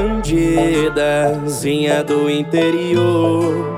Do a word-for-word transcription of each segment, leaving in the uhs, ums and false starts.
bandidazinha do interior,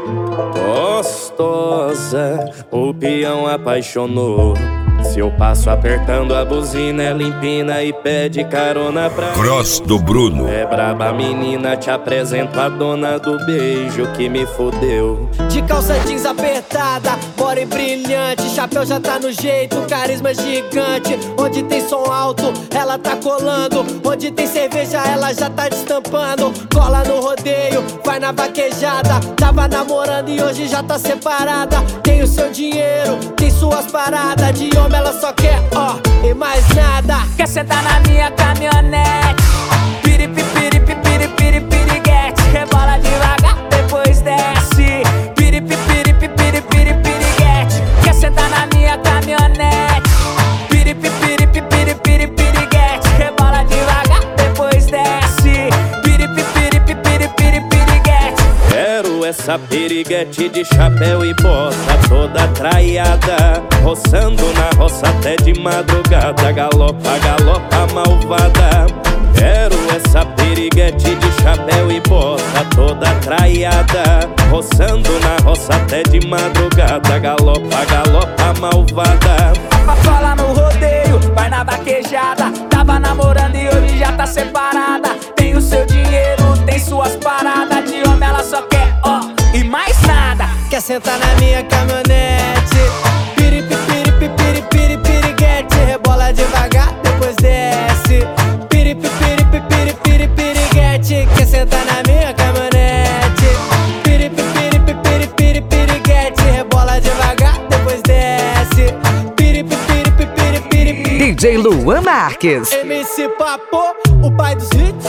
gostosa, o peão apaixonou. Se eu passo apertando a buzina, ela empina e pede carona pra Cross do Bruno. É braba menina, te apresento a dona do beijo que me fodeu. De calça jeans apertada, body brilhante, chapéu já tá no jeito, carisma gigante. Onde tem som alto, ela tá colando. Onde tem cerveja, ela já tá destampando. Cola no rodeio, vai na vaquejada. Tava namorando e hoje já tá separada. Tem o seu dinheiro, tem suas paradas. De homem ela só quer, ó, e mais nada. Quer sentar na minha caminhonete, piripi, piripi, piripi, piriguete. Rebola devagar, depois desce, piripi, piripi, piripi, piriguete. Quer sentar na minha caminhonete, piripi, piripi, piripi, piriguete. Rebola devagar, depois desce, piripi, piripi, piripi, piriguete. Quero essa piriguete de chapéu e bota toda traiada, roçando na roça até de madrugada. Galopa, galopa malvada. Quero essa piriguete de chapéu e bota toda traiada, roçando na roça até de madrugada. Galopa, galopa malvada. Cola no rodeio, vai na vaquejada. Tava namorando e hoje já tá separada. Tem o seu dinheiro, tem suas paradas. De homem ela só quer, ó, e mais nada. Quer sentar na minha caminhonete, piripi, piripi, piripi, piriguete. Rebola devagar, depois desce, piripi, piripi, piripi, piriguete. Quer sentar na minha caminhonete, piripi, piripi, piripi, piriguete. Rebola devagar, depois desce, piripi, piripi, piripi. D J Luan Marques. M C Papo, o pai dos hits.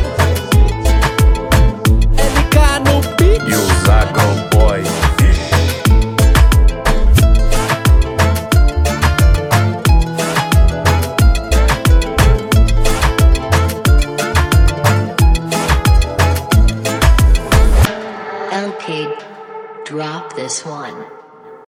L K no beat. E o Zagal Boy. L P, drop this one.